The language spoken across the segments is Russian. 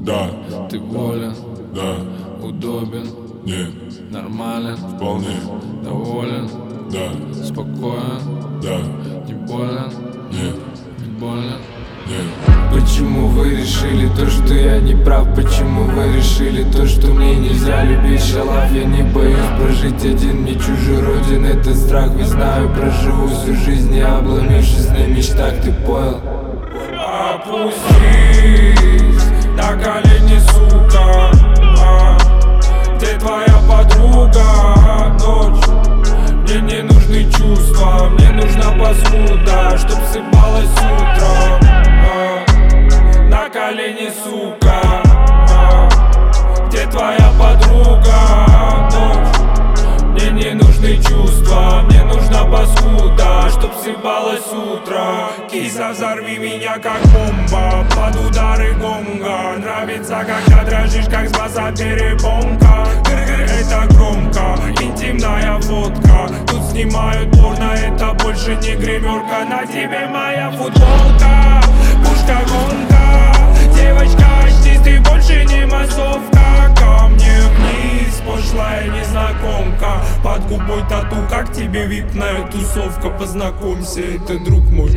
Да, Ты волен, да, удобен, нет, нормален, вполне, доволен, да, спокоен, да, не болен, нет, не больно. нет. Почему вы решили то, что я не прав? Почему вы решили то, что мне нельзя любить шалав? Я не боюсь прожить один, мне чужой родин этот страх. Ведь знаю, проживу всю жизнь, не обломившись на мечтах, ты понял? Опустись на колени, сука, где твоя подруга? Ночь, мне не нужны чувства, мне нужна посуда, чтоб сыпалась утром. На колени, сука, где твоя подруга? Ночь, мне не нужны чувства, мне нужна паскуда, чтоб сыпалась утро. Киса, взорви меня как бомба под удары гонга. Нравится, когда дрожишь, как с баса перепонка. Это громко, интимная фотка. Тут снимают порно, это больше не гримерка. На тебе моя футболка, пушка гонка. Девочка, очнись, ты больше не массовка. Ко мне вниз, пошлая незнакомка. Под губой тату, как тебе випная тусовка. Познакомься, это друг мой.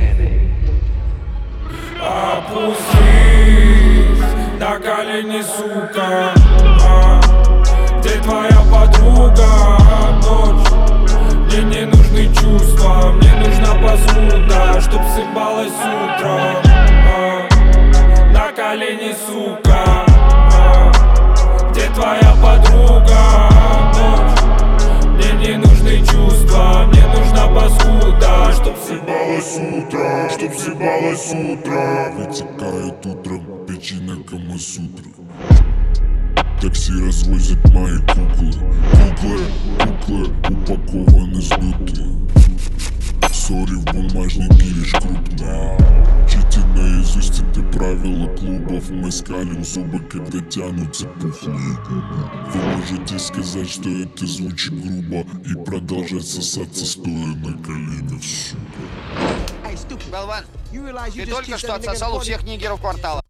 Опустись на колени, сука, где твоя подруга? Ночь, мне не нужны чувства, мне нужна посуда, чтоб сыпалась утром. На колени, сука, где твоя подруга? Ночь, мне не нужны чувства, мне нужна паскуда, чтоб Съебалось утро, чтоб съебалось утро. Вытекает утром печень Камасутры. Такси развозят мои куклы. Куклы упакованы сдутые. Сори, в бумажнике лишь крупные. Чити наизусть это правила клубов. Мы скалим зубы, когда тянутся пухлые губы. Вы можете сказать, что это звучит грубо, и продолжать сосаться, стоя на коленях, сука. Болван, ты только что отсосал у всех нигеров квартала.